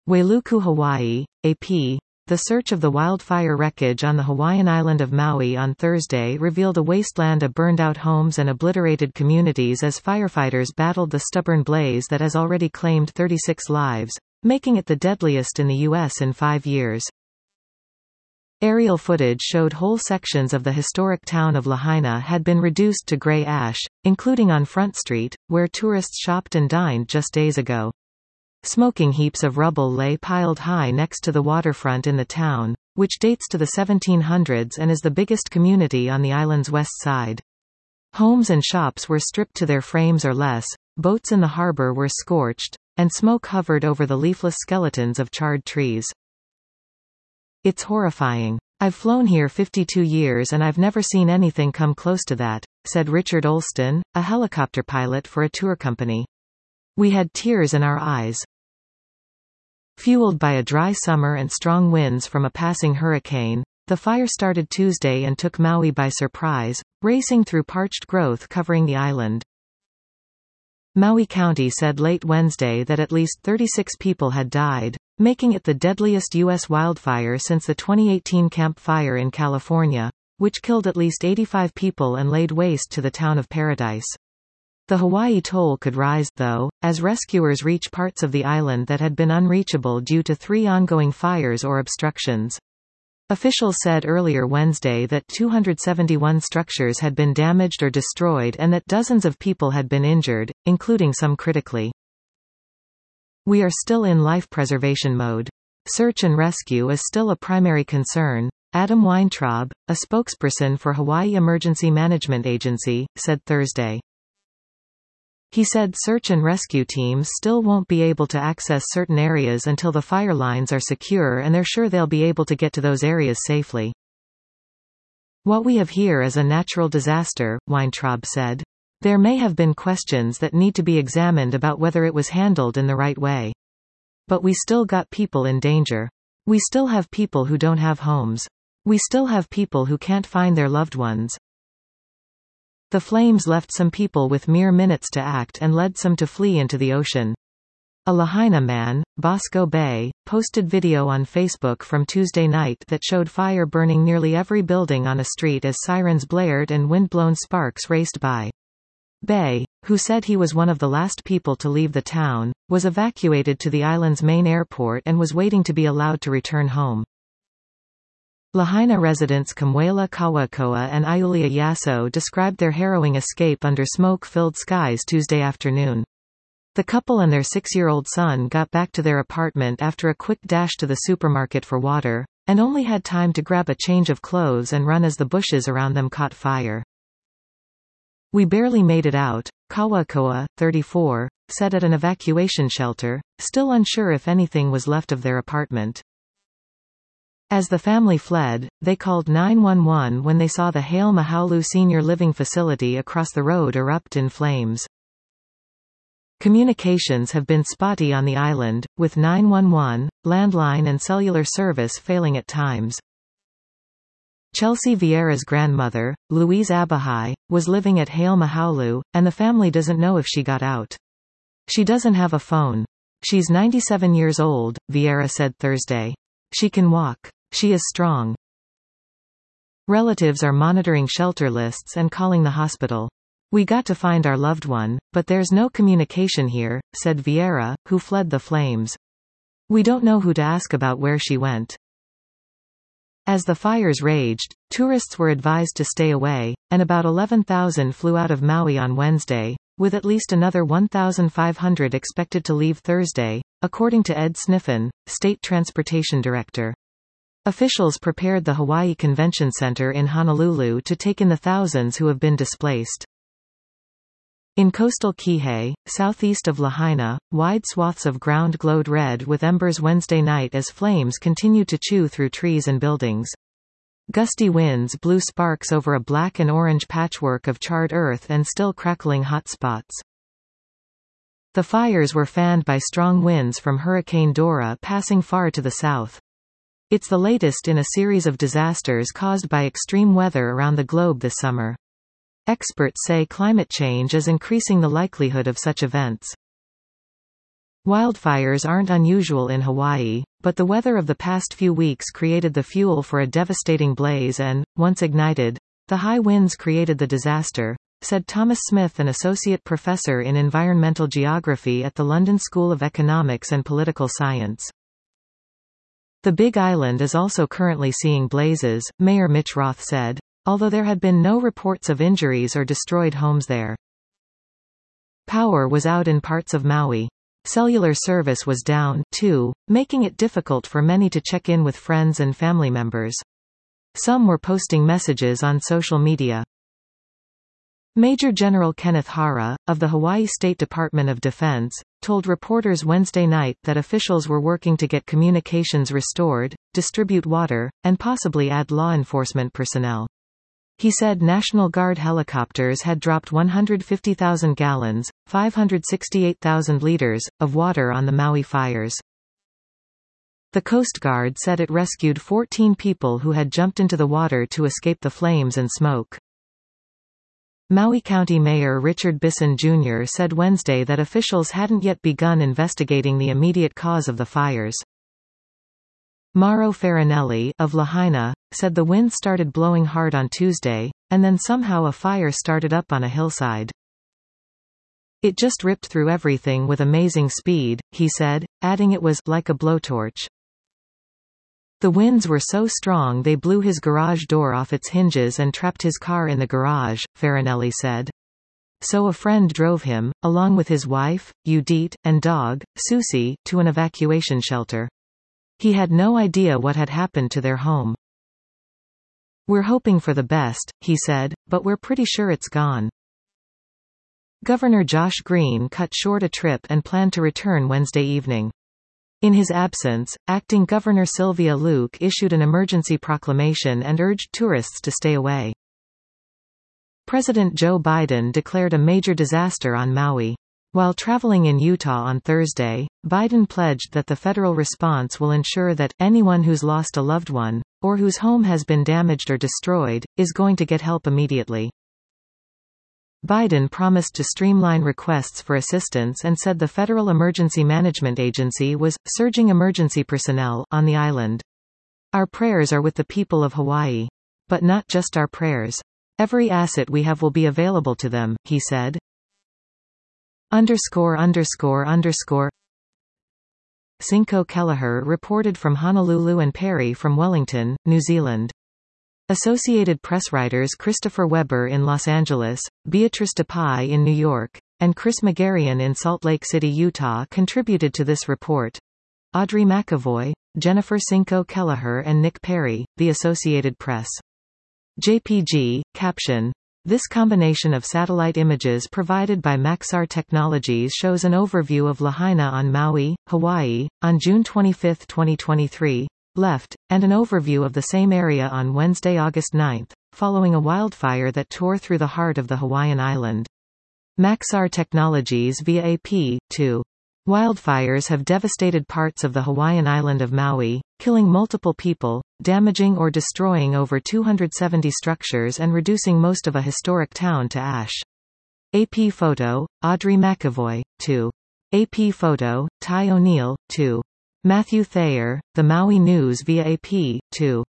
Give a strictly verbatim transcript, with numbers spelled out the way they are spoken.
Wailuku, Hawaii, A P. The search of the wildfire wreckage on the Hawaiian island of Maui on Thursday revealed a wasteland of burned-out homes and obliterated communities as firefighters battled the stubborn blaze that has already claimed thirty-six lives, making it the deadliest in the U S in five years. Aerial footage showed whole sections of the historic town of Lahaina had been reduced to gray ash, including on Front Street, where tourists shopped and dined just days ago. Smoking heaps of rubble lay piled high next to the waterfront in the town, which dates to the seventeen hundreds and is the biggest community on the island's west side. Homes and shops were stripped to their frames or less, boats in the harbor were scorched, and smoke hovered over the leafless skeletons of charred trees. "It's horrifying. I've flown here fifty-two years and I've never seen anything come close to that," said Richard Olston, a helicopter pilot for a tour company. "We had tears in our eyes." Fueled by a dry summer and strong winds from a passing hurricane, the fire started Tuesday and took Maui by surprise, racing through parched growth covering the island. Maui County said late Wednesday that at least thirty-six people had died, making it the deadliest U S wildfire since the twenty eighteen Camp Fire in California, which killed at least eighty-five people and laid waste to the town of Paradise. The Hawaii toll could rise, though, as rescuers reach parts of the island that had been unreachable due to three ongoing fires or obstructions. Officials said earlier Wednesday that two hundred seventy-one structures had been damaged or destroyed and that dozens of people had been injured, including some critically. "We are still in life preservation mode. Search and rescue is still a primary concern," Adam Weintraub, a spokesperson for Hawaii Emergency Management Agency, said Thursday. He said search and rescue teams still won't be able to access certain areas until the fire lines are secure and they're sure they'll be able to get to those areas safely. "What we have here is a natural disaster," Weintraub said. "There may have been questions that need to be examined about whether it was handled in the right way. But we still got people in danger. We still have people who don't have homes. We still have people who can't find their loved ones." The flames left some people with mere minutes to act and led some to flee into the ocean. A Lahaina man, Bosco Bay, posted video on Facebook from Tuesday night that showed fire burning nearly every building on a street as sirens blared and wind-blown sparks raced by. Bay, who said he was one of the last people to leave the town, was evacuated to the island's main airport and was waiting to be allowed to return home. Lahaina residents Kamuela Kawakoa and Iulia Yasso described their harrowing escape under smoke-filled skies Tuesday afternoon. The couple and their six-year-old son got back to their apartment after a quick dash to the supermarket for water, and only had time to grab a change of clothes and run as the bushes around them caught fire. "We barely made it out," Kawakoa, thirty-four, said at an evacuation shelter, still unsure if anything was left of their apartment. As the family fled, they called nine one one when they saw the Hale Mahaulu Senior Living Facility across the road erupt in flames. Communications have been spotty on the island, with nine one one, landline and cellular service failing at times. Chelsea Vieira's grandmother, Louise Abahai, was living at Hale Mahaulu, and the family doesn't know if she got out. "She doesn't have a phone. She's ninety-seven years old," Vieira said Thursday. "She can walk. She is strong." Relatives are monitoring shelter lists and calling the hospital. "We got to find our loved one, but there's no communication here," said Vieira, who fled the flames. "We don't know who to ask about where she went." As the fires raged, tourists were advised to stay away, and about eleven thousand flew out of Maui on Wednesday, with at least another one thousand five hundred expected to leave Thursday, according to Ed Sniffen, state transportation director. Officials prepared the Hawaii Convention Center in Honolulu to take in the thousands who have been displaced. In coastal Kihei, southeast of Lahaina, wide swaths of ground glowed red with embers Wednesday night as flames continued to chew through trees and buildings. Gusty winds blew sparks over a black and orange patchwork of charred earth and still crackling hot spots. The fires were fanned by strong winds from Hurricane Dora passing far to the south. It's the latest in a series of disasters caused by extreme weather around the globe this summer. Experts say climate change is increasing the likelihood of such events. Wildfires aren't unusual in Hawaii, but the weather of the past few weeks created the fuel for a devastating blaze and, once ignited, the high winds created the disaster, said Thomas Smith, an associate professor in environmental geography at the London School of Economics and Political Science. The Big Island is also currently seeing blazes, Mayor Mitch Roth said, although there had been no reports of injuries or destroyed homes there. Power was out in parts of Maui. Cellular service was down, too, making it difficult for many to check in with friends and family members. Some were posting messages on social media. Major General Kenneth Hara, of the Hawaii State Department of Defense, told reporters Wednesday night that officials were working to get communications restored, distribute water, and possibly add law enforcement personnel. He said National Guard helicopters had dropped one hundred fifty thousand gallons, five hundred sixty-eight thousand liters, of water on the Maui fires. The Coast Guard said it rescued fourteen people who had jumped into the water to escape the flames and smoke. Maui County Mayor Richard Bisson Junior said Wednesday that officials hadn't yet begun investigating the immediate cause of the fires. Mauro Farinelli, of Lahaina, said the wind started blowing hard on Tuesday, and then somehow a fire started up on a hillside. It just ripped through everything with amazing speed, he said, adding it was like a blowtorch. The winds were so strong they blew his garage door off its hinges and trapped his car in the garage, Farinelli said. So a friend drove him, along with his wife, Udit, and dog, Susie, to an evacuation shelter. He had no idea what had happened to their home. We're hoping for the best, he said, but we're pretty sure it's gone. Governor Josh Green cut short a trip and planned to return Wednesday evening. In his absence, Acting Governor Sylvia Luke issued an emergency proclamation and urged tourists to stay away. President Joe Biden declared a major disaster on Maui. While traveling in Utah on Thursday, Biden pledged that the federal response will ensure that anyone who's lost a loved one, or whose home has been damaged or destroyed, is going to get help immediately. Biden promised to streamline requests for assistance and said the Federal Emergency Management Agency was surging emergency personnel on the island. Our prayers are with the people of Hawaii. But not just our prayers. Every asset we have will be available to them, he said. Underscore underscore underscore Cinco Kelleher reported from Honolulu and Perry from Wellington, New Zealand. Associated Press writers Christopher Weber in Los Angeles, Beatrice DePaie in New York, and Chris Magarian in Salt Lake City, Utah contributed to this report. Audrey McAvoy, Jennifer Cinco Kelleher and Nick Perry, The Associated Press. J P G, caption. This combination of satellite images provided by Maxar Technologies shows an overview of Lahaina on Maui, Hawaii, on June twenty-fifth twenty twenty-three, left, and an overview of the same area on Wednesday, August ninth, following a wildfire that tore through the heart of the Hawaiian island. Maxar Technologies via A P, two. Wildfires have devastated parts of the Hawaiian island of Maui, killing multiple people, damaging or destroying over two hundred seventy structures and reducing most of a historic town to ash. A P photo, Audrey McAvoy, two. A P photo, Ty O'Neill, two. Matthew Thayer, The Maui News via A P, two.